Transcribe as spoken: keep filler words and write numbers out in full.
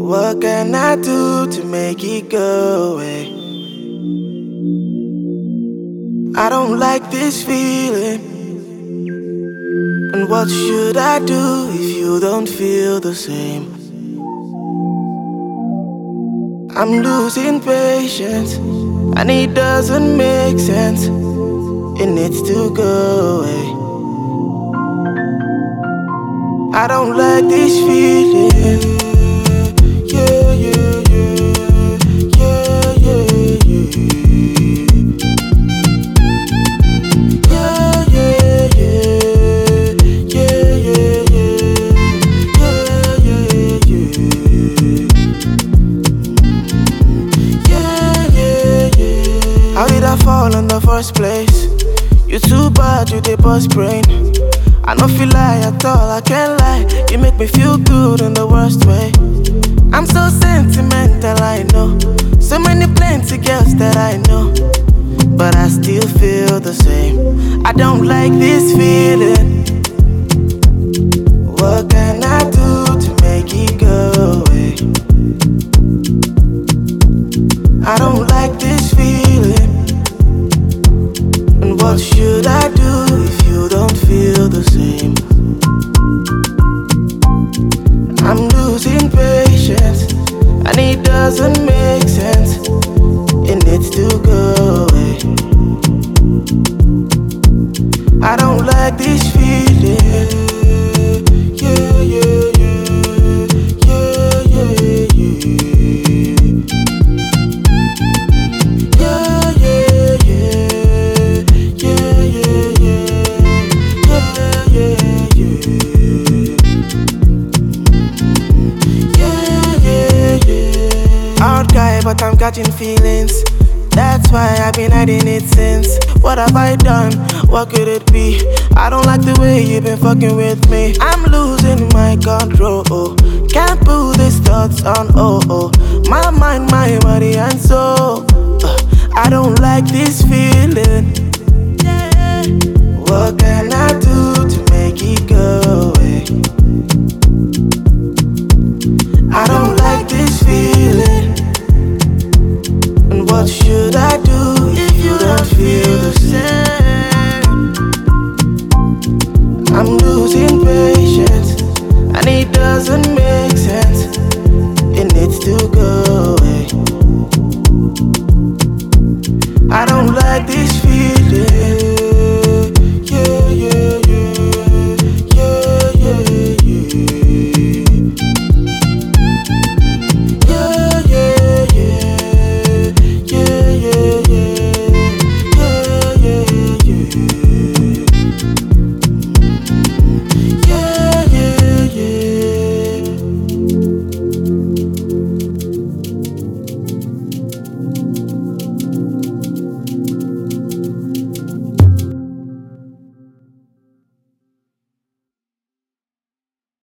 What can I do to make it go away? I don't like this feeling. And what should I do if you don't feel the same? I'm losing patience, and it doesn't make sense. It needs to go away. I don't like this feeling. Yeah, yeah, yeah, yeah, yeah, yeah. Yeah, yeah, yeah, yeah, yeah, yeah, yeah, yeah, yeah, yeah. How did I fall in the first place? You too bad, you did bust brain. I don't feel lie at all, I can't lie. You make me feel good in the worst way. I'm so sentimental, I know. So many plenty girls that I know, but I still feel the same. I don't like this feeling. What can I do to make it go away? I don't like this feeling. And what should I do if you don't feel the same? I'm losing patience, and it doesn't make sense. It needs to go away. I don't like this feeling. Yeah, yeah, yeah, yeah, yeah, yeah. Yeah, yeah, yeah, yeah, yeah, yeah, yeah, yeah, yeah, yeah. Out guy, but I'm catching feelings. That's why I've been hiding it since. What have I done? What could it be? I don't like the way you've been fucking with me. I'm losing my control. Can't put these thoughts on. Oh oh, my mind, my body and soul. Uh, I don't like this feeling. Yeah. What can I do to make it go away? I don't like this feeling. And what should I do if you don't feel the same? I'm losing patience, and it doesn't make sense.